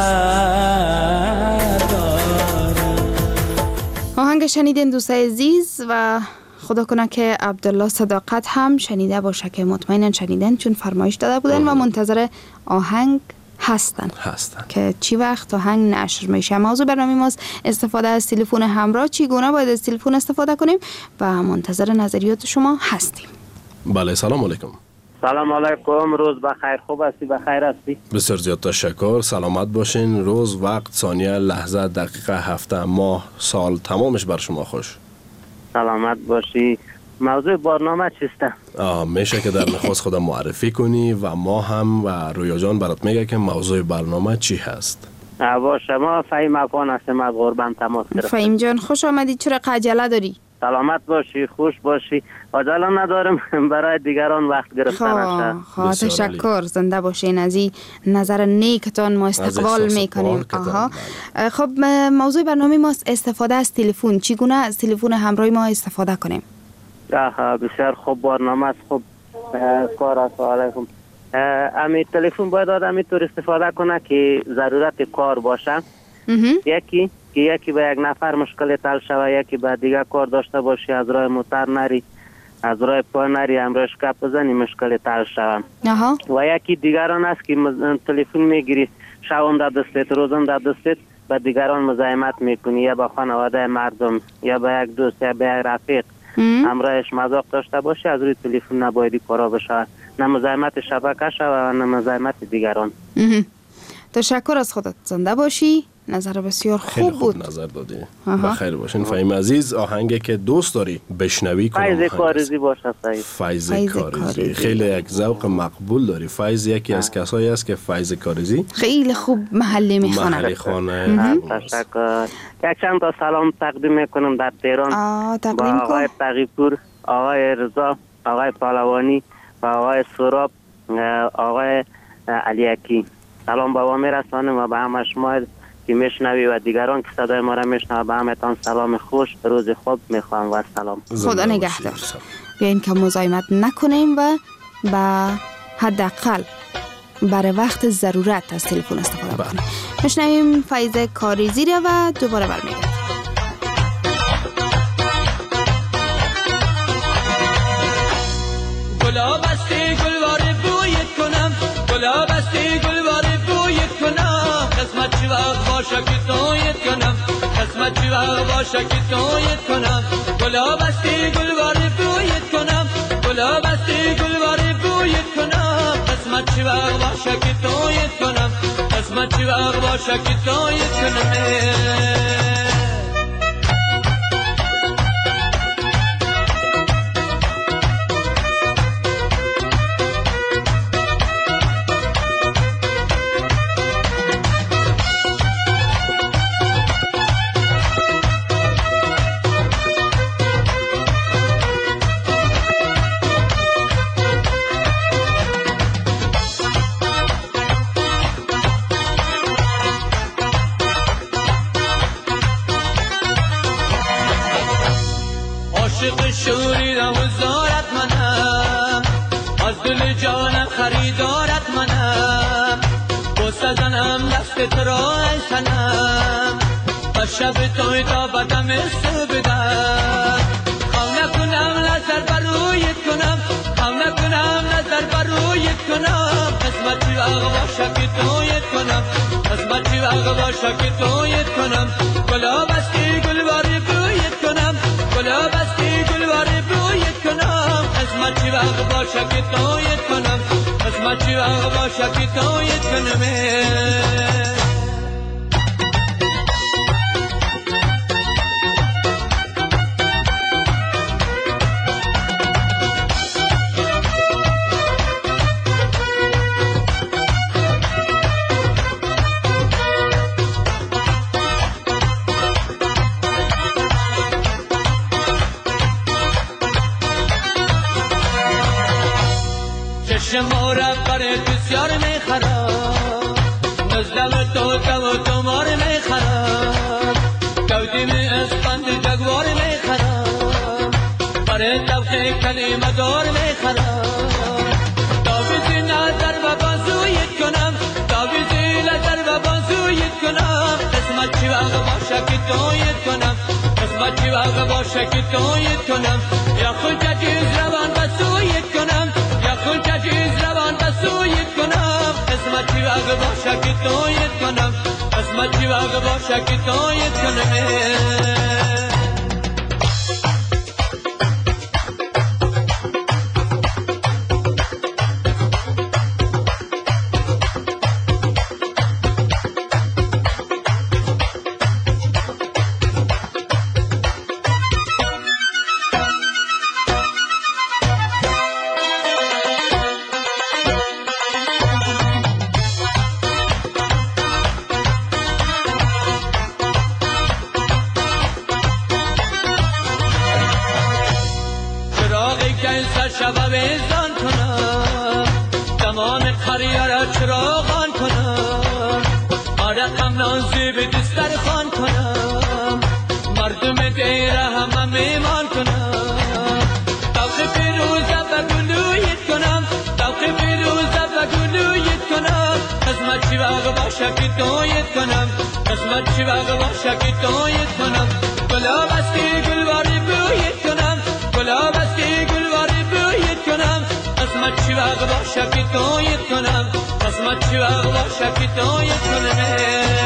دارد. آهنگ شنیدین دوستای عزیز و خدا کنه که عبدالله صداقت هم شنیده باشه که مطمئنا شنیدن چون فرمایش داده بودن و منتظر آهنگ هستن که چی وقت آهنگ نشر میشه. موضوع برنامه ماست استفاده از تلفن همراه، چگونه باید از تلفن استفاده کنیم و منتظر نظریات شما هستیم. بله سلام علیکم. سلام علیکم، روز بخیر. خوب هستی؟ بخیر هستی؟ بسیار زیاد تشکر، سلامت باشین. روز، وقت، ثانیه، لحظه، دقیقه، هفته، ماه، سال تمامش بر شما خوش. سلامت باشی. موضوع برنامه چیسته؟ میشه که در نخست خودم معرفی کنی و ما هم و رویا جان برات میگه که موضوع برنامه چی هست. باشه، ما فهیم اکان هستیم از غربان تماس گرفتیم. فهیم جان خوش آمدی، چرا عجله داری؟ سلامت باشی، خوش باشی. عجله ندارم برای دیگران وقت گرفتن نشه. تشکر، زنده باشین. از این نظر نیکتان ما استقبال میکنیم. خب موضوع برنامه ما استفاده از تلفن، چگونه از تلفن همراه ما استفاده کنیم؟ بسیار خوب برنامه است. خوب کار است. علیکم. امی تلفن باید آدم طور استفاده کنه که ضرورت کار باشه. یکی به یک نفر مشکل حل شوه، یکی به دیگه کار داشته باشی، از راه موتر نری، از راه پای نری، همراهش کپ بزنی مشکل حل شوه. و یکی دیگران است که تلفن میگیری شبم در دستت، روزم در دستت، به دیگران مزاحمت میکنی، یا به خانواده مردم یا به یک دوست یا به یک رفیق همراهش مذاق داشته باشی، از روی تلفن نبایدی کارا بشه، نه مزاحمت شبکه شوه و نه مزاحمت دیگران. تشکر از خودت، زنده باشی. نظر بسیار خوب بود. خیلی خوب نظر دادی. بخیر باشین. فهیم عزیز، آهنگی که دوست داری بشنوی کنم فیض کارزی باشه. فیض کارزی خیلی یک ذوق مقبول داری. فیض یکی از کسایی است که فیض کارزی خیلی خوب محلی میخونه. تشکر. یک چند تا سلام تقدیم میکنم در تهران با آقای تقیپور، آقای رضا، آقای پهلوانی و آقای سراب، آقای علیکی. سلام با میرسانم و به همه شما که میشنوی و دیگران که صدای ما را میشنوه، به همتان سلام خوش، روز خوب میخوام و سلام. خدا نگهدار. بیاین که مزاحمت نکنیم و با حداقل برای وقت ضرورت از تلفن استفاده کنیم. میشنویم فیض کاریزی را و دوباره برمیگردیم. گلاب استی گلوار بویت کنم، گلاب استی گلوار بویت کنم، قسمت چی وقت باشه که تویت کنم، قسمت چی وقت باشه که تویت کنم. گلاب استی گلوار بویت کنم، گلاب استی گلوار بویت کنم، قسمت چی وقت باشه که تویت کنم، قسمت چی وقت باشه که تویت کنم. بزنم دست تو را ای سنم و شب توی تا بدم بدم خواه نکنم نظر برویت کنم خواه نکنم نظر برویت کنم قسمتی وقت باشه که تویت کنم قسمتی وقت باشه که تویت کنم گلا بستی گلواری برویت کنم گلا بستی گلواری برویت کنم قسمتی وقت باشه که تویت کنم قسمتی وقت باشه که تویت کنم شما را برای بسیار میخرم نزدم تو مار میخرم گودیم اسپند جگوار میخرم برای طبقه کلمه دار میخرم داویزی نظر و بازویت کنم داویزی نظر و بازویت کنم قسمت چی وقت باشه که تویت کنم قسمت چی وقت باشه که تویت کنم یا خود جدیز روان بسویت کنم یا خود جدیز روان بسویت کنم قسمت چی وقت باشه که تویت کنم قسمت چی وقت باشه که تویت کنم شب ویزان کنم تمام قریه را چراغان کنم عرقم نازی به دستر خان کنم مردم دیره همه میمان کنم توقی پیروزه و گلویت کنم توقی پیروزه و گلویت کنم قسمت چی وقت باشه که تویت کنم قسمت چی وقت باشه که تویت کنم گلاب اسکی گلواری بویت کنم گلاب اسکی گلواری بویت کنم قسمت چی وقت باشه که تویت کنم قسمت چی وقت باشه که تویت کنم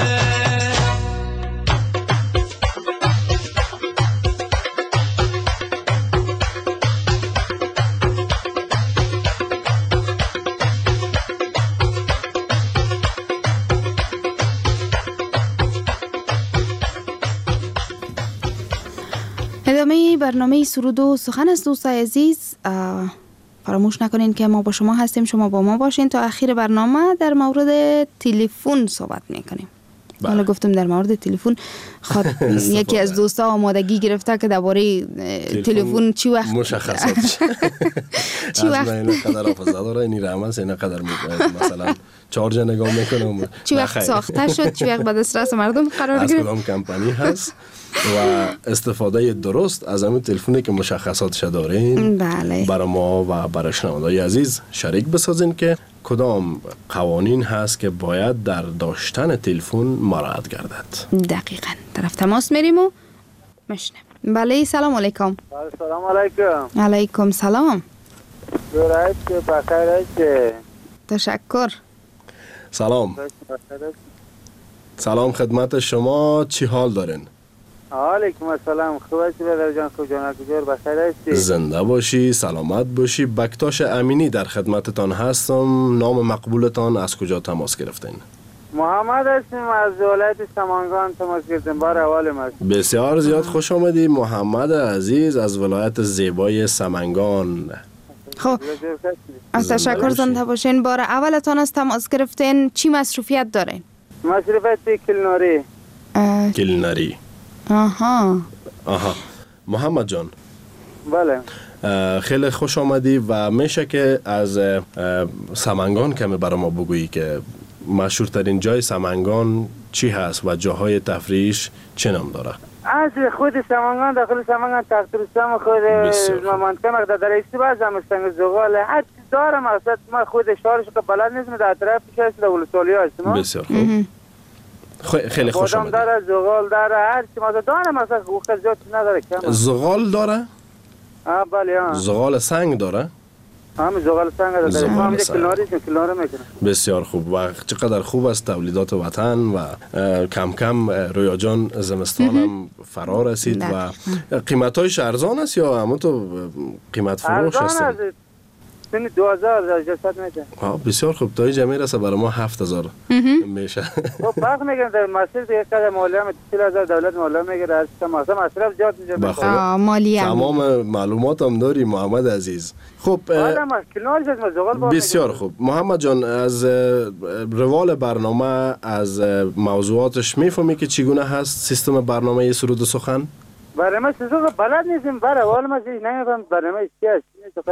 ادامه برنامه سرود و سخن است دوستای عزیز. فراموش نکنین که ما با شما هستیم، شما با ما باشین. تا اخیر برنامه در مورد تلفن صحبت میکنیم. حالا گفتم در مورد تلفن یکی از دوستا آمادگی گرفته که درباره تلفن چی وقت مشخصات چی وقت این قدر حافظه داره این رحمت این قدر مثلا چارج نگاه میکنم چی وقت ساخته شد چی وقت به دسترس مردم قرار گرفت از کدام کمپانی هست و استفاده درست از همین تلفنی که مشخصاتش دارین بله. برای ما و برای شنوندگان عزیز شریک بسازین که کدام قوانین هست که باید در داشتن تلفن مراعات گردد. دقیقاً. طرف تماس میریم و مشنیم. بله سلام علیکم. سلام علیکم. علیکم سلام. درایت که بخیر است. تشکر. سلام. سلام خدمت شما، چی حال دارین؟ علیکم السلام. خوب هستی برادر جان؟ خوب جان کجور بخیر هستی؟ زنده باشی، سلامت باشی. بکتاش امینی در خدمتتان هستم. نام مقبولتان از کجا تماس گرفتین؟ محمد هستیم از ولایت سمنگان تماس گرفتیم. بار اول ما. بسیار زیاد خوش آمدی محمد عزیز از ولایت زیبای سمنگان. خب از تشکر زنده باشین. بار اولتان از تماس گرفتین. چی مصروفیت دارین؟ مصروفیت کلناری. کلناری. آها محمد جان. بله. خیلی خوش آمدی و میشه که از سمنگان کمی برای ما بگویی که مشهورترین جای سمنگان چی هست و جاهای تفریحش چه نام داره؟ از خود سمنگان داخل سمنگان تخترستان خود منطقه مقدار در ایستی باز هم استنگ زغال دارم اصلا ما خود شهرش که بلد نیستم در طرف پیش در ولسوالی هستم. بسیار خوب. خیلی خوش آمدید. بادام داره، زغال داره، هر چی ما دارم اصلا زیاد نداره کم. زغال داره؟ بله زغال سنگ داره؟ زغال سنگ داره. ما میگه کلاری میکنه. بسیار خوب. و چقدر خوب است تولیدات وطن و کم کم رویا جان زمستان هم فرا رسید و قیمتایش ارزان است یا همون تو قیمت فروش است؟ 2000 جسد میشه. بسیار خوب. تا اینجا میرسه برای ما 7000 میشه. خب فرق میکنه در مسیر دیگه که مالیه 30000 دولت مالیه میگیره، هر چیز مصرف زیاد میشه. مالیه تمام معلومات هم داری محمد عزیز. خب بسیار خوب. محمد جان از روال برنامه از موضوعاتش میفهمی که چگونه هست سیستم برنامه سرود و سخن؟ برنامه سرود بلد نیستیم، برای اول ما نمیفهم برنامه چی است.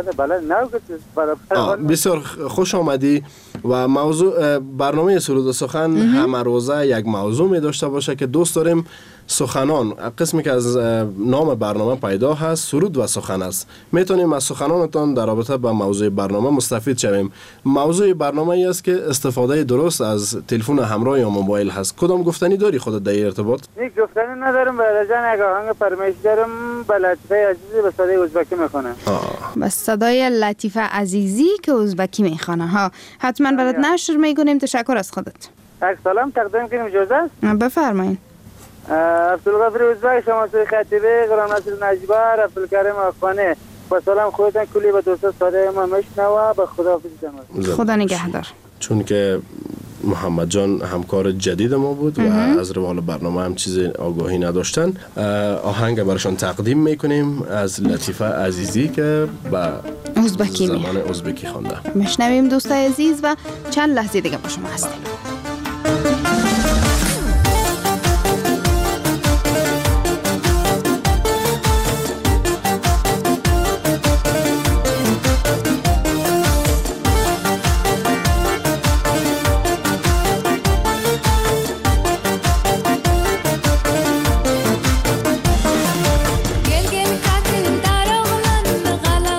بسیار خوش آمدی. و موضوع برنامه سرود و سخن همه روزه یک موضوع می داشته باشه که دوست داریم سخنان، قسمی که از نام برنامه پیدا هست سرود و سخن است، میتونیم از سخنانتان در رابطه با موضوع برنامه مستفید شویم. موضوع برنامه ای است که استفاده درست از تلفن همراه یا موبایل هست. کدام گفتنی داری خودت در ارتباط؟ یک گفتنی ندارم، برای جان یک آهنگ فرمایش دارم به لطیفه عزیزی به صدای ازبکی میخونه. به صدای لطیفه عزیزی که ازبکی میخونه ها. حتما برات نشر میکنیم. تشکر از خودت. یک سلام تقدیم کنیم اجازه است؟ بفرمایید. عبدالغفور ازبک، شماسوی خطیبه، غلام نصیر نجبر، عبدالکریم افغانی با سلام خودتان کلی به دوستا ساده ما مشنوه. به خداحافظ جناب. خدا نگهدار. چون که محمد جان همکار جدید ما بود و از روال برنامه هم چیز آگاهی نداشتن، آهنگ براشون تقدیم میکنیم از لطیفه عزیزی که به زبان ازبکی خوانده. میشنویم دوستای عزیز و چند لحظه دیگه با شما هستیم.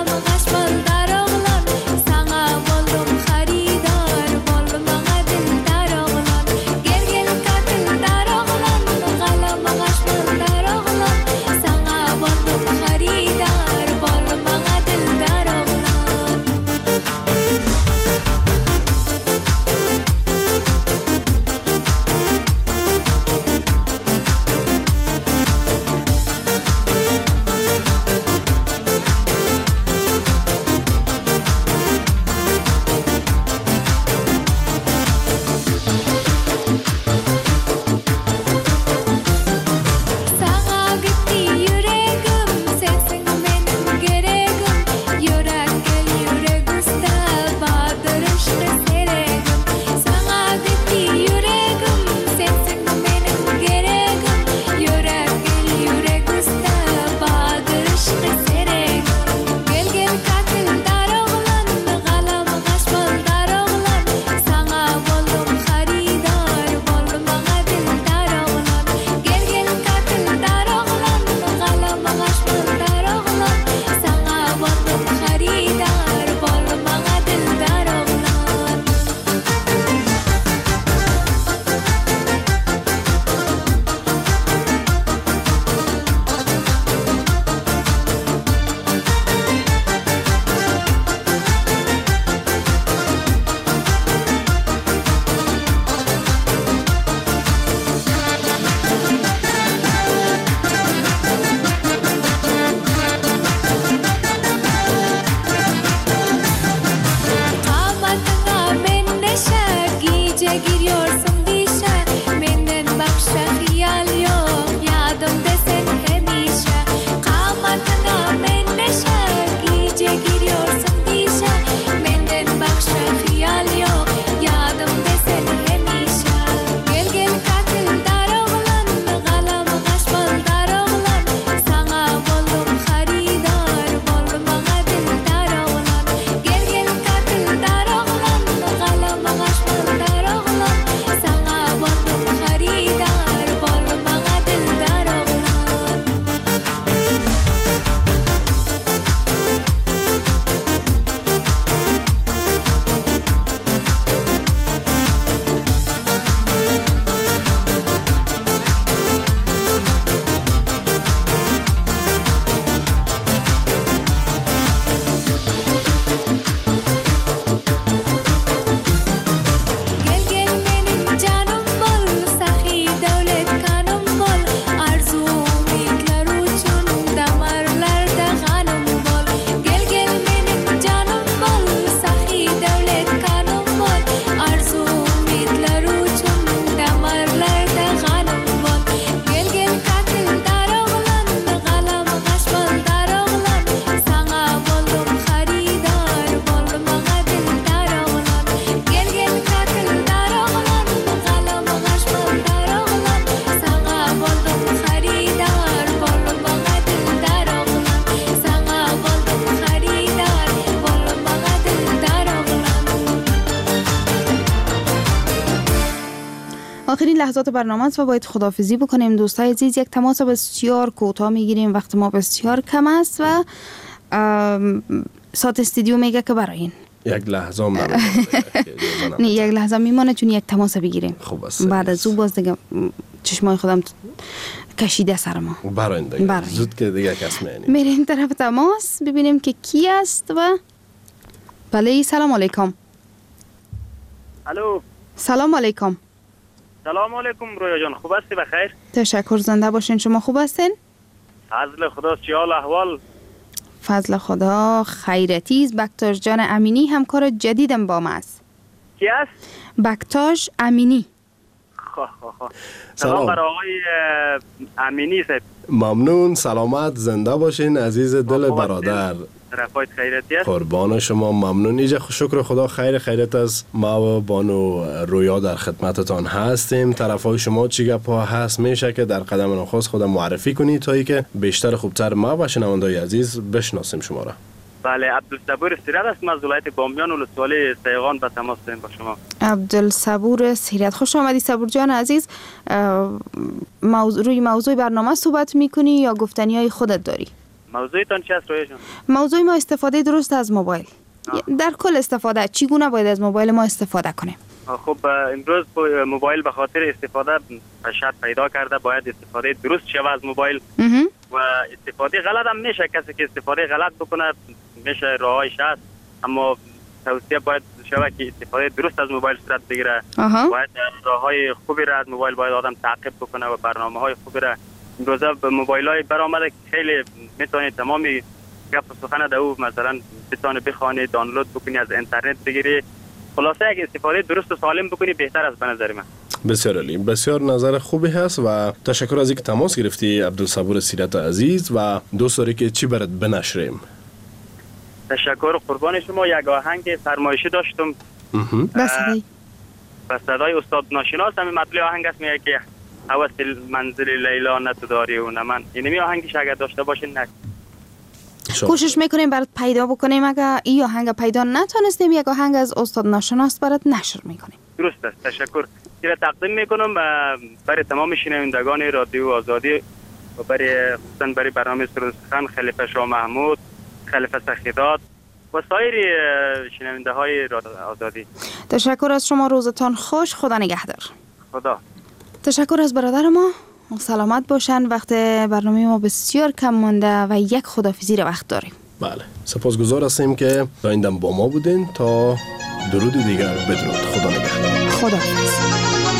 خریدار بال مغدل آخرین لحظات برنامه است و باید خداحافظی بکنیم. دوستای عزیز، یک تماس بسیار کوتاه میگیریم، وقت ما بسیار کم است و ساعت استودیو میگه که برای این یک لحظه هم نه یک لحظه میمانه چون یک تماس بگیریم. خوب است. بعد از او باز دیگه چشمای خودم کشیده سر ما. برای دیگه زود که دیگه کس می‌بینیم. میریم طرف تماس ببینیم که کی است و بله. سلام علیکم. الو. سلام علیکم. سلام علیکم رویا جان، خوب هستی؟ بخیر؟ تشکر، زنده باشین. شما خوب هستین؟ فضل خدا، چی حال احوال؟ فضل خدا خیرتیز. بکتاش جان امینی همکار جدیدم با ما است. کی است؟ بکتاش امینی. سلام بر آقای امینی صاحب. ممنون، سلامت، زنده باشین عزیز دل برادر. رفایت خیرتی است. قربان شما، ممنون. اینجا شکر خدا خیرت از ما و بانو رویا در خدمتتان هستیم. طرفای شما چی گپا هست میشه که در قدم نخست خودم معرفی کنید تا اینکه بیشتر خوبتر ما و شنوندای عزیز بشناسیم شما را. بله، عبدالصبور سیرت است، از ولایت بامیان ولسوالی سیغان به تماس هستیم با شما. عبدالصبور سیرت، خوش آمدی صبور جان عزیز. روی موضوع برنامه صحبت میکنی یا گفتنی های خودت داری؟ موضوعتان چی است رویا جان؟ موضوع ما استفاده درست از موبایل. در کل استفاده چگونه باید از موبایل ما استفاده کنیم؟ خب امروز موبایل به خاطر استفاده شرط پیدا کرده، باید استفاده درست شود از موبایل و استفاده غلط هم میشه. کسی که استفاده غلط بکنه میشه راهایش هست، اما توصیه باید شود که استفاده درست از موبایل صورت بگیره. باید راههای خوبی را از موبایل باید آدم تعقیب بکنه و برنامه‌های خوبی را. امروزه به موبایل‌های برآمده خیلی میتونید تمامی گپ و سخن در او مثلا بتونه بخوانی، دانلود بکنی، از اینترنت بگیری. خلاصه اگه استفاده درست و سالم بکنی بهتر است به نظر من. بسیار عالی، بسیار نظر خوبی هست و تشکر از اینکه تماس گرفتی عبدالصبور سیرت عزیز و دوست داری که چی برات بنشریم؟ تشکر قربان شما. یک آهنگ فرمایشی داشتم به صدای استاد ناشناس، همین مطلع آهنگ است، میگه که هوس منزل لیلا نداری و نه من. اینمی آهنگش اگر داشته باشین نه کوشش میکنیم برات پیدا بکنیم. اگر این آهنگ پیدا نتونستیم یک آهنگ از استاد ناشناس برات نشر میکنیم. درست است، تشکر. این تقدیم میکنم برای تمام شنوندگان رادیو آزادی و برای برنامه سرود سخن خلیفه شاه محمود، خلیفه سخیدات و سایر شنونده های رادیو آزادی. تشکر از شما، روزتان خوش، خدا نگهدار. خدا. تشکر از برادر ما، سلامت باشن. وقت برنامه ما بسیار کم مانده و یک خداحافظی را وقت داریم. بله، سپاسگزار هستیم که تا این دم با ما بودین. تا درود دیگر بدرود. خدا نگهدار. خداحافظ.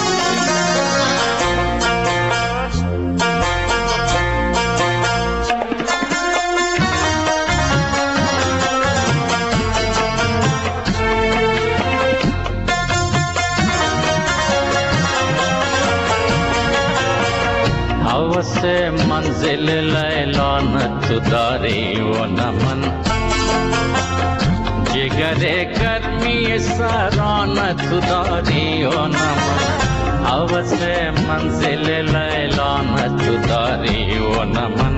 هوس منزل لیلا نداری و نمن جگر گرمی سران نداری و نمن هوس منزل لیلا نداری و نمن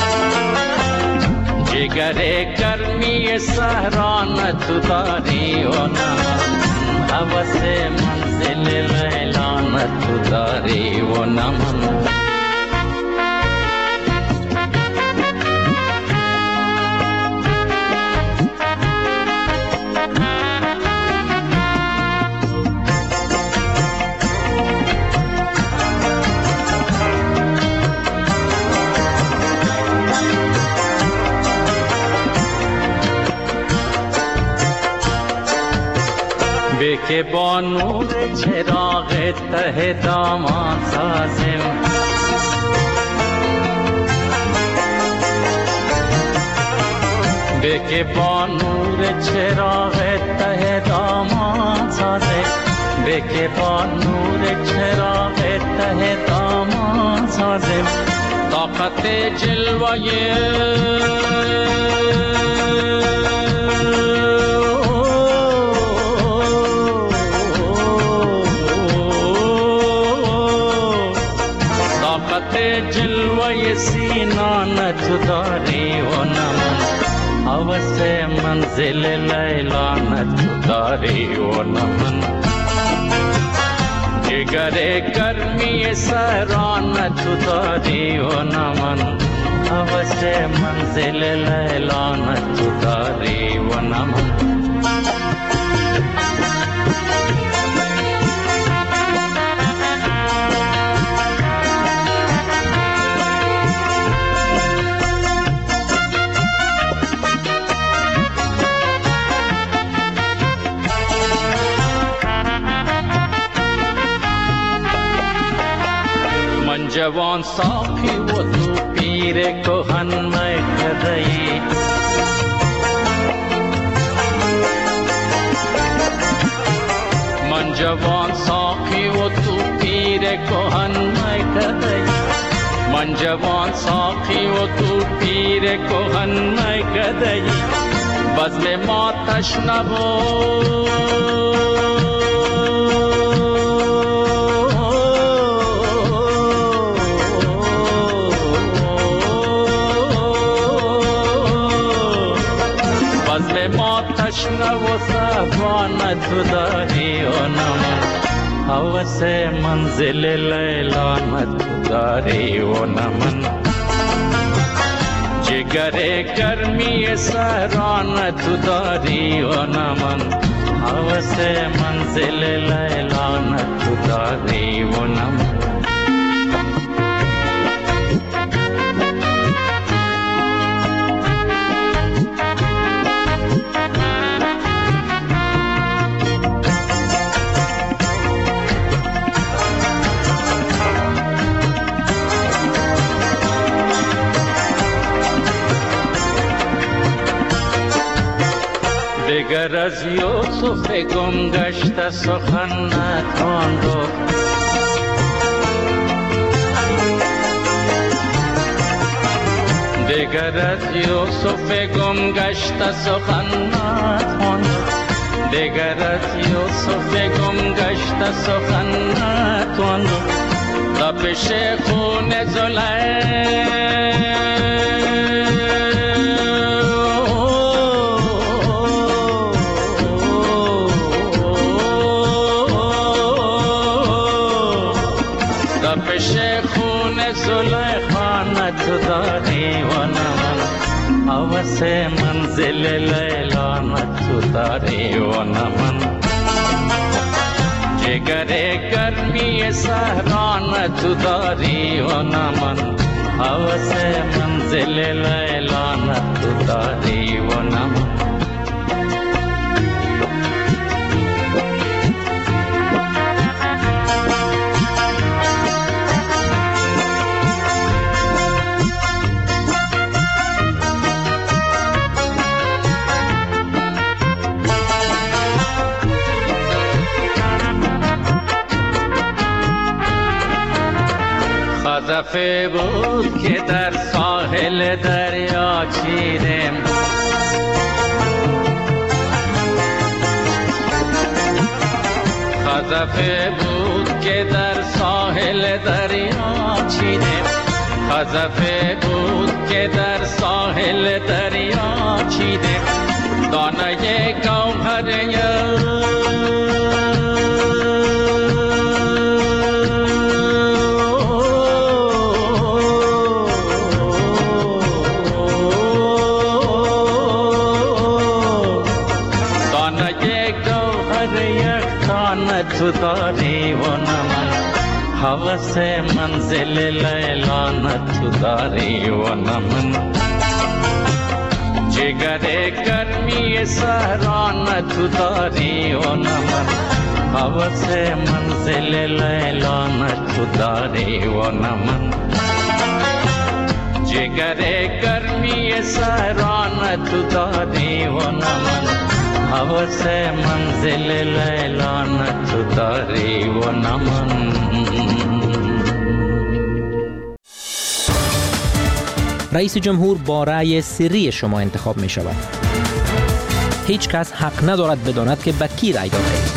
جگر گرمی سران نداری و نمن هوس منزل لیلا نداری و نمن که با نور چراغ ته دامان سازم که با نور چراغ ته دامان سازم که با نور چراغ ته دامان سازم طاقت جلوه جلوه سینان تداری و نمن هوس منزل لیلا نداری و نمن جگر گرمی سران تو داری و نمن هوس منزل لیلان تو داری و نمن جوان ساقی و تو پیر کهن میکده‌ای من جوان ساقی و تو پیر کهن میکده‌ای من جوان ساقی و تو پیر کهن میکده‌ای بزم ما تشنه تشنه و صفان تو داری و نمن هوس منزل لیلان تو داری و نمن جگر گرمی سهران تو داری و نمن هوس منزل لیلان تو داری و نمن دگر از یوسف گم گشته سخن نتواند دگر از یوسف گم گشته سخن نتواند دگر از یوسف گم گشته سخن نتواند تپش خون زلیخا تو داری و نمن هوس منزل لیلان تو داری و نمن جگر گرمی سهران تو داری و نمن هوس منزل لیلان تو داری و نمن خزفه بود که در ساحل دریا چیدم خزفه بود که در ساحل دریا چیدم خزفه بود که در ساحل دریا چیدم دانه گوهر تو داری و نمن هوس منزل لیلان تو داری و نمن جگر گرمی سهران تو داری و نمن هوس منزل لیلان تو داری و نمن جگر گرمی سهران تو داری و نمن هوس منزل لیلان تو داری و نمن رئیس جمهور با رأی سری شما انتخاب می شود. هیچ کس حق ندارد بداند که به کی رأی داده.